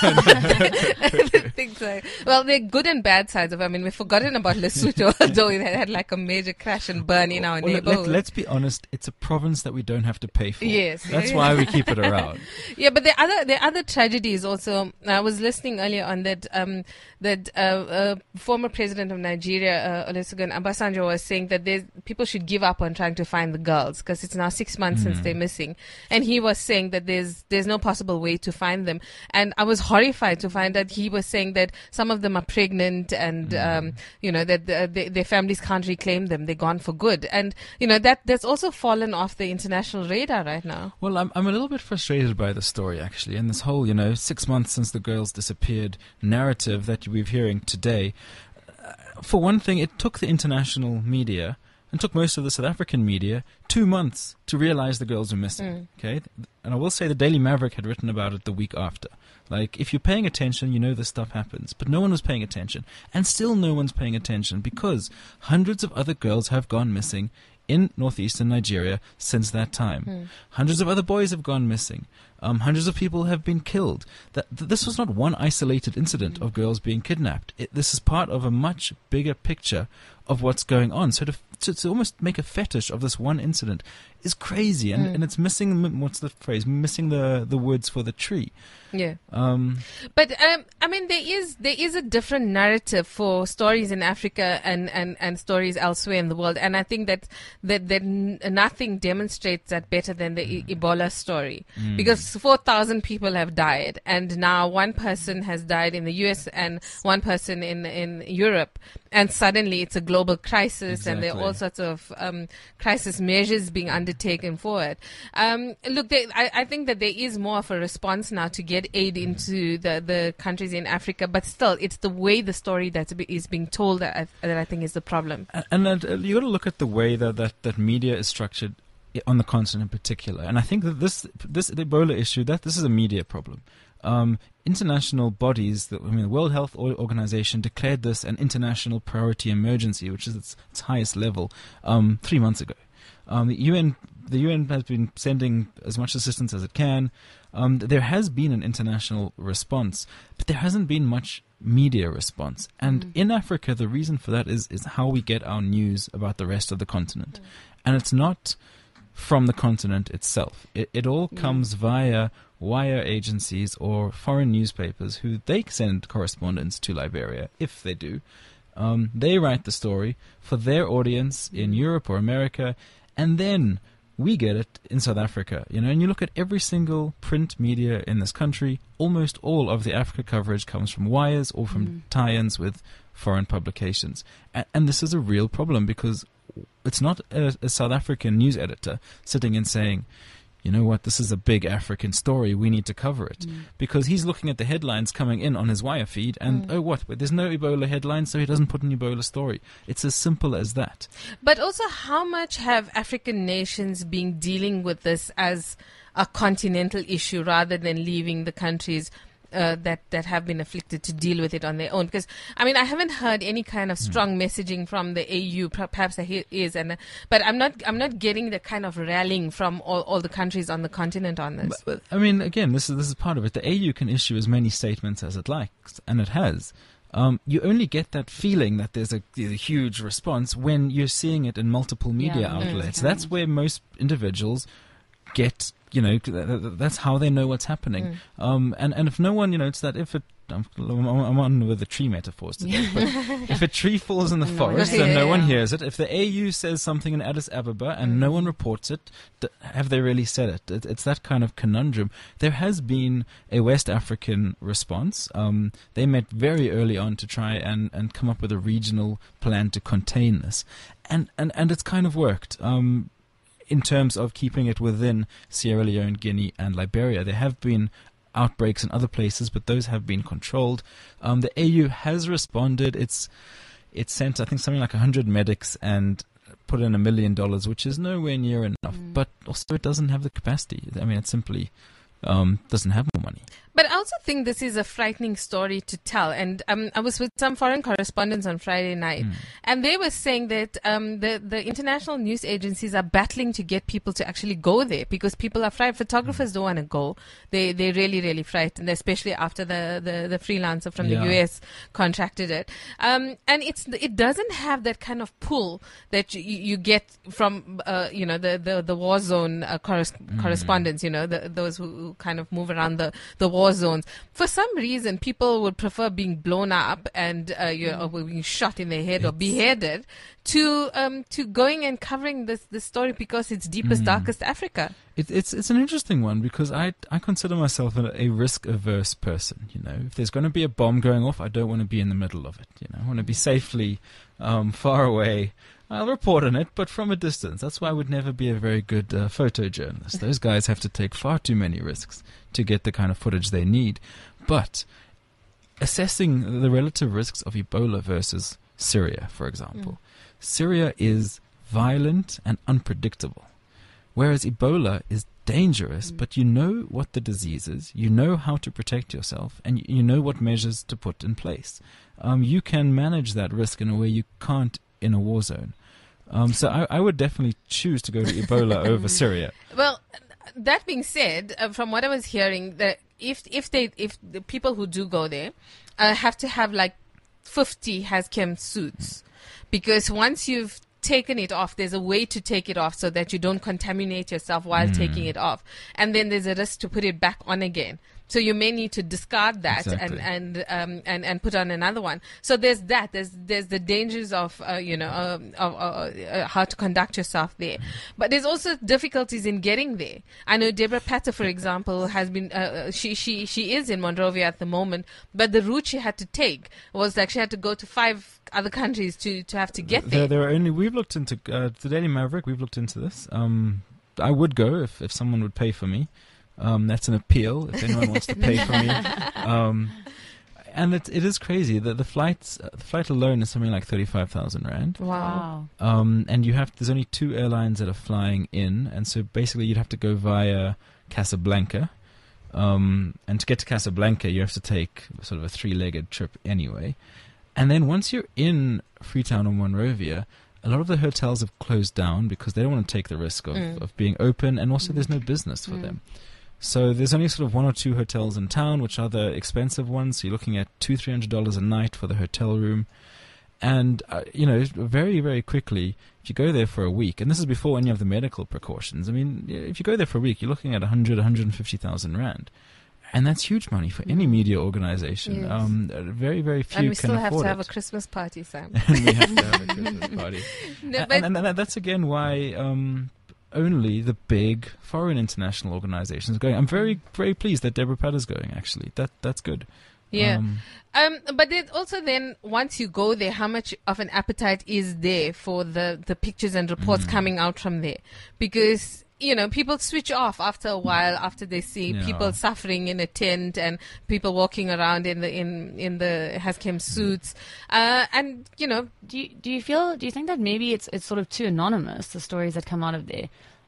the things like, well, they're good and bad sides of it. I mean, we've forgotten about Lesotho, although it had like a major crash and burn in our Well, let, neighborhood. let's be honest, it's a province that we don't have to pay for. Yes. That's why we keep it around. Yeah, but the other the other tragedy is also. I was listening earlier on that um, that uh, uh, former president of Nigeria, uh, Olusegun Obasanjo, was saying that there's, people should give up on trying to find the girls because it's now six months since they're missing, and he was saying that there's there's no possible way to find them. And I was horrified to find that he was saying that some of them are pregnant, and um, you know that the, the, their families can't reclaim them; they're gone for good. And you know that that's also fallen off the international radar right now. Well, I'm I'm a little bit frustrated by the story actually, and this whole you know six months since the girls disappeared narrative that we're hearing today. Uh, for one thing, it took the international media and took most of the South African media two months to realize the girls were missing. Okay, and I will say the Daily Maverick had written about it the week after. Like, if you're paying attention, you know this stuff happens. But no one was paying attention, and still no one's paying attention because hundreds of other girls have gone missing in northeastern Nigeria since that time. Mm. Hundreds of other boys have gone missing. Um, hundreds of people have been killed. That th- this was not one isolated incident of girls being kidnapped. It, this is part of a much bigger picture of what's going on. So to, to, to almost make a fetish of this one incident is crazy, and, Mm. and it's missing, m- what's the phrase, missing the, the woods for the tree. Yeah. Um, But um, I mean, there is there is a different narrative for stories in Africa and, and, and stories elsewhere in the world, and I think that that, that n- nothing demonstrates that better than the e- Ebola story, Mm. because four thousand people have died, and now one person has died in the U S and one person in in Europe, and suddenly it's a global crisis, and there are all Exactly. sorts of um, crisis measures being undertaken for it. Um, look, there, I, I think that there is more of a response now to get aid into the, the countries in Africa, but still, it's the way the story that is being told that I, that I think is the problem. And, and uh, you got to look at the way that, that, that media is structured i- on the continent in particular. And I think that this this the Ebola issue, that this is a media problem. Um, international bodies, the, I mean, the World Health O- Organization declared this an international priority emergency, which is its, its highest level, um, three months ago. Um, the U N the U N has been sending as much assistance as it can. Um, there has been an international response, but there hasn't been much media response. And Mm. in Africa, the reason for that is, is how we get our news about the rest of the continent. Mm. And it's not from the continent itself. It, it all comes via wire agencies or foreign newspapers who they send correspondence to Liberia, if they do. Um, they write the story for their audience in Europe or America, and then we get it in South Africa, you know. And you look at every single print media in this country, almost all of the Africa coverage comes from wires or from Mm. tie-ins with foreign publications. And, and this is a real problem because it's not a, a South African news editor sitting and saying, you know what, this is a big African story, we need to cover it. Mm. Because he's looking at the headlines coming in on his wire feed and, Mm. oh what, but there's no Ebola headline, so he doesn't put an Ebola story. It's as simple as that. But also, how much have African nations been dealing with this as a continental issue rather than leaving the countries uh, that that have been afflicted to deal with it on their own. Because I mean, I haven't heard any kind of strong mm. messaging from the A U. Perhaps there is, and uh, but I'm not I'm not getting the kind of rallying from all, all the countries on the continent on this. But, but, I mean, again, this is this is part of it. The A U can issue as many statements as it likes, and it has. Um, you only get that feeling that there's a, there's a huge response when you're seeing it in multiple media yeah, outlets. mm, That's where most individuals get, you know, that's how they know what's happening. Mm. Um, and, and if no one, you know, it's that if it, I'm, I'm on with the tree metaphors today, but if a tree falls in the forest and no one hears it, if the A U says something in Addis Ababa and mm. no one reports it, have they really said it? it? It's that kind of conundrum. There has been a West African response. Um, they met very early on to try and, and come up with a regional plan to contain this. And, and, and it's kind of worked. Um, in terms of keeping it within Sierra Leone, Guinea, and Liberia. There have been outbreaks in other places, but those have been controlled. Um, the A U has responded. It's it's sent, I think, something like one hundred medics and put in a million dollars, which is nowhere near enough. Mm. But also it doesn't have the capacity. I mean, it simply um, doesn't have more money. But I also think this is a frightening story to tell. And um, I was with some foreign correspondents on Friday night, mm. and they were saying that um, the, the international news agencies are battling to get people to actually go there because people are frightened. Photographers mm. don't want to go. They, they're really, really frightened, especially after the, the, the freelancer from yeah. the U S contracted it. Um, and it's it doesn't have that kind of pull that you, you get from, uh, you know, the, the, the war zone uh, corres- mm. correspondents, you know, the, those who, who kind of move around the, the war zones. For some reason, people would prefer being blown up and uh, you know, or being shot in the head it's or beheaded to um, to going and covering this this story because it's deepest, mm. darkest Africa. It, it's it's an interesting one because I I consider myself a, a risk averse person. You know, if there's going to be a bomb going off, I don't want to be in the middle of it. You know, I want to be safely um, far away. I'll report on it, but from a distance. That's why I would never be a very good uh, photojournalist. Those guys have to take far too many risks to get the kind of footage they need. But assessing the relative risks of Ebola versus Syria, for example, mm. Syria is violent and unpredictable, whereas Ebola is dangerous, mm. but you know what the disease is, you know how to protect yourself, and you know what measures to put in place. Um, you can manage that risk in a way you can't in a war zone. Um, so I, I would definitely choose to go to Ebola over Syria. Well, that being said, uh, from what I was hearing, that if if they if the people who do go there uh, have to have like fifty Hazchem suits, because once you've taken it off, there's a way to take it off so that you don't contaminate yourself while mm. taking it off, and then there's a risk to put it back on again. So you may need to discard that exactly. and and, um, and and put on another one. So there's that. There's there's the dangers of uh, you know um, of uh, uh, how to conduct yourself there. But there's also difficulties in getting there. I know Deborah Patter, for example, has been uh, she she she is in Monrovia at the moment, but the route she had to take was like she had to go to five other countries to, to have to get there. There, there are only we've looked into uh, the Daily Maverick. We've looked into this. Um, I would go if if someone would pay for me. Um, that's an appeal if anyone wants to pay for me. Um, and it it is crazy that the flights uh, the flight alone is something like thirty five thousand rand. Wow. Um, and you have there's only two airlines that are flying in, and so basically you'd have to go via Casablanca. Um, and to get to Casablanca, you have to take sort of a three legged trip anyway. And then once you're in Freetown or Monrovia, a lot of the hotels have closed down because they don't want to take the risk of, Mm. of being open, and also there's no business for Mm. them. So there's only sort of one or two hotels in town, which are the expensive ones. So you're looking at two, three hundred dollars a night for the hotel room, and uh, you know, very, very quickly, if you go there for a week, and this is before any of the medical precautions. I mean, if you go there for a week, you're looking at a hundred, a hundred and fifty thousand rand, and that's huge money for any media organization. Yes. Um, uh, very, very few And we can still have afford to have it. a Christmas party, Sam. and we have to have a Christmas party. No, and, but and, and that's again why um, only the big foreign international organizations are going. I'm very, very pleased that Deborah Patter's going, actually. That That's good. Yeah. Um, Um, but then also then once you go there, how much of an appetite is there for the, the pictures and reports Mm. coming out from there? Because, you know, people switch off after a while after they see Yeah. people suffering in a tent and people walking around in the in, in the Hazchem suits. Uh, and, you know, Do you, do you feel, do you think that maybe it's it's sort of too anonymous, the stories that come out of there?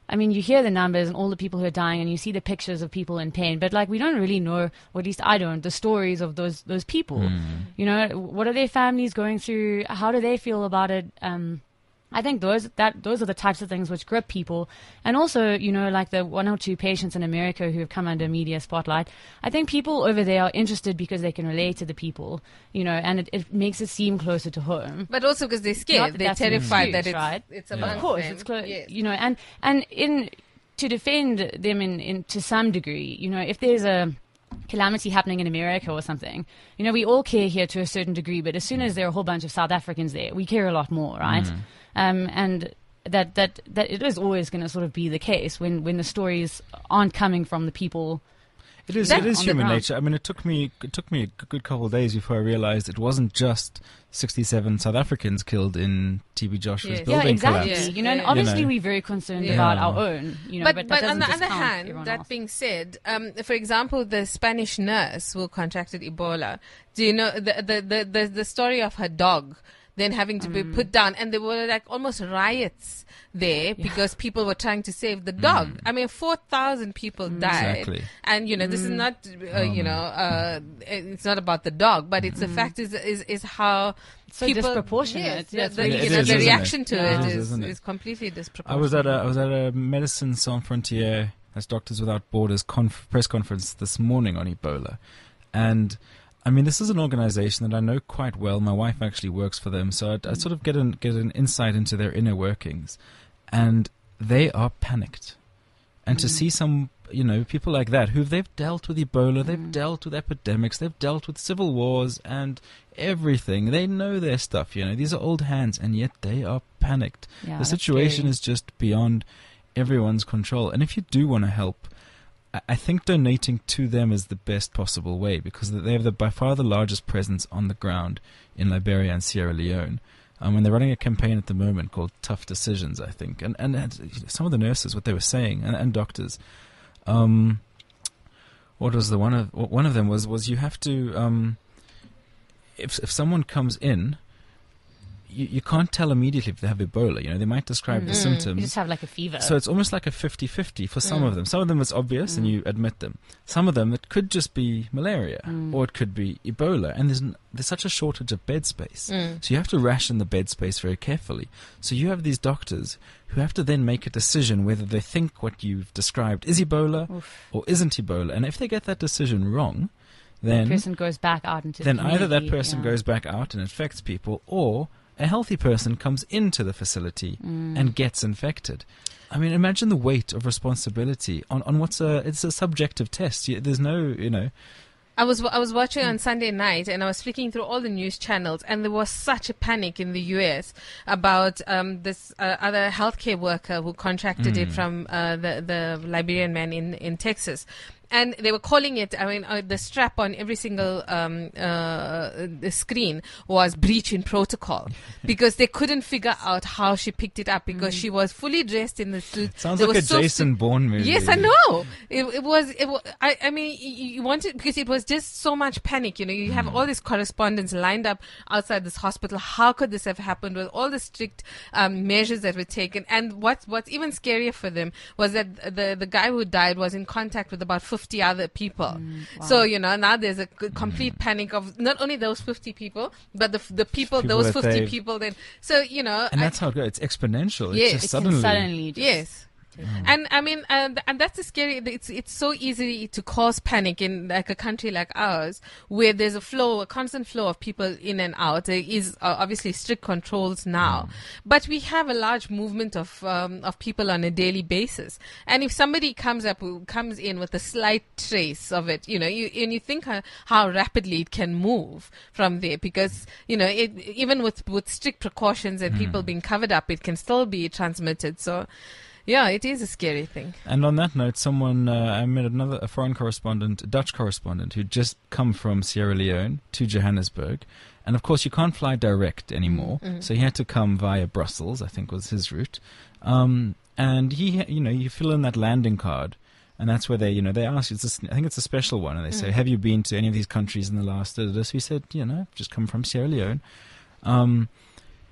I mean, you hear the numbers and all the people who are dying, and you see the pictures of people in pain, but like we don't really know, or at least I don't, the stories of those those people. Mm. You know, what are their families going through? How do they feel about it? Um, I think those that those are the types of things which grip people. And also, you know, like the one or two patients in America who have come under media spotlight, I think people over there are interested because they can relate to the people, you know, and it, it makes it seem closer to home. But also because they're Not scared. that They're that's an terrified that excuse, it's, right? it's Yeah. amongst Of course, them. it's close, Yes. you know, and and in to defend them in, in to some degree, you know, if there's a calamity happening in America or something, you know, we all care here to a certain degree, but as soon as there are a whole bunch of South Africans there, we care a lot more, right? Mm. Um, and that that that it is always going to sort of be the case when when the stories aren't coming from the people. It is. That It is on the human ground. nature. I mean, it took me. It took me a g- good couple of days before I realized it wasn't just sixty-seven South Africans killed in T B Joshua's Yes. Yeah, building exactly. collapse. Yeah. You know, and Yeah. obviously You know. we're very concerned Yeah. about Yeah. our own. You know, but but, but, that on the doesn't other discount hand, everyone that else. being said, um, for example, the Spanish nurse who contracted Ebola. Do you know the the the the, the story of her dog then having to be Mm. put down, and there were like almost riots there because people were trying to save the dog. Mm. I mean, four thousand people died, Exactly. and you know this is Mm. not uh, you Um. know uh, it's not about the dog, but it's the fact is is is how. so people, disproportionate. Yes, Yeah, the, it's the, really It you know, is, the isn't it? reaction to Yeah. it It is, is, isn't it? is completely I disproportionate. was at a I was at a Medicine Sans Frontières, that's Doctors Without Borders conf- press conference this morning on Ebola, and I mean this is an organization that I know quite well. My wife actually works for them, so I, I sort of get an get an insight into their inner workings, and they are panicked. And to Mm. see some, you know, people like that who they've dealt with Ebola, they've Mm. dealt with epidemics, they've dealt with civil wars and everything. They know their stuff, you know. These are old hands, and yet they are panicked. Yeah, The that's situation scary. is just beyond everyone's control. And if you do want to help, I- I think donating to them is the best possible way, because they have the, by far the largest presence on the ground in Liberia and Sierra Leone. Um, and they're running a campaign at the moment called Tough Decisions, I think. And, and, and some of the nurses, what they were saying, and, and doctors, um, what was the one of one of them was was you have to um, if if someone comes in, you, you can't tell immediately if they have Ebola. You know, they might describe the Mm. You symptoms. just have like a fever. So it's almost like a fifty-fifty for some Mm. of them. Some of them it's obvious and Mm. you admit them. Some of them it could just be malaria Mm. or it could be Ebola. And there's n- there's such a shortage of bed space. Mm. So you have to ration the bed space very carefully. So you have these doctors who have to then make a decision whether they think what you've described is Ebola Oof. or isn't Ebola. And if they get that decision wrong, The then person goes back out into then the either that community, person yeah. goes back out and infects people, or a healthy person comes into the facility Mm. and gets infected. I mean, imagine the weight of responsibility on, on what's a it's a subjective test. You, there's no, you know, I was I was watching on Sunday night, and I was flicking through all the news channels, and there was such a panic in the U S about um, this uh, other healthcare worker who contracted it Mm. from uh, the the Liberian man in in Texas. And they were calling it, I mean, uh, the strap on every single um, uh, the screen was breach in protocol, because they couldn't figure out how she picked it up, because she was fully dressed in the suit. sounds There like a was so Jason Bourne movie. Yes, I know. It, it was. It was. I. I mean, you, you wanted, because it was just so much panic. You know, you have all these correspondents lined up outside this hospital. How could this have happened with all the strict um, measures that were taken? And what's what's even scarier for them was that the the guy who died was in contact with about fifty other people. Mm, wow. So you know, now there's a c- complete panic of not only those fifty people, but the f- the people, People those that fifty they've- people. Then so you know, And I- that's how it goes. It's exponential. Yes. It's just it can suddenly. suddenly just, yes. And I mean, uh, th- and that's the scary. It's it's so easy to cause panic in like a country like ours, where there's a flow, a constant flow of people in and out. There is uh, obviously strict controls now, but we have a large movement of um, of people on a daily basis. And if somebody comes up, who comes in with a slight trace of it, you know, you and you think how, how rapidly it can move from there, because you know, it, even with with strict precautions and people being covered up, it can still be transmitted. So. Yeah, it is a scary thing. And on that note, someone uh, I met another a foreign correspondent, a Dutch correspondent, who'd just come from Sierra Leone to Johannesburg, and of course you can't fly direct anymore, Mhm. so he had to come via Brussels, I think was his route. Um, and he, you know, you fill in that landing card, and that's where they, you know, they ask you. It's a, I think it's a special one, and they say, Mm. "Have you been to any of these countries in the last?" Da, da, da. So he said, "You know, I've just come from Sierra Leone." Um,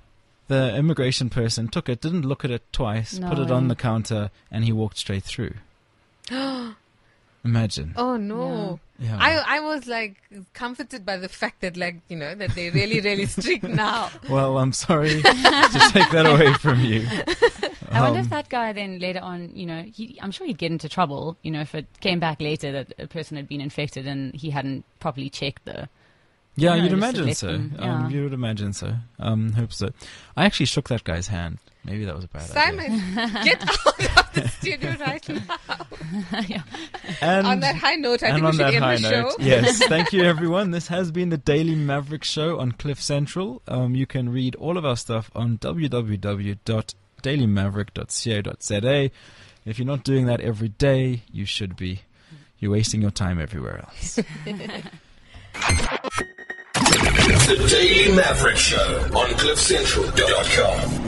the immigration person took it, didn't look at it twice, No put it on way. the counter, and he walked straight through. Imagine. Oh no. Yeah. I I was like comforted by the fact that like, you know, that they're really, really strict now. Well, I'm sorry to take that away from you. I wonder Um, if that guy then later on, you know, he, I'm sure he'd get into trouble, you know, if it came back later that a person had been infected and he hadn't properly checked the. Yeah, No, you'd just to imagine let so. them- Um, yeah. you would imagine so. Um, hope so. I actually shook that guy's hand. Maybe that was a bad idea. Simon, get out of the studio right now. And, On that high note, I and think we on should that end high the note, show. yes, thank you everyone. This has been the Daily Maverick Show on Cliff Central. Um, you can read all of our stuff on w w w dot daily maverick dot co dot z a. If you're not doing that every day, you should be. You're wasting your time everywhere else. The Daily Maverick Show on cliff central dot com.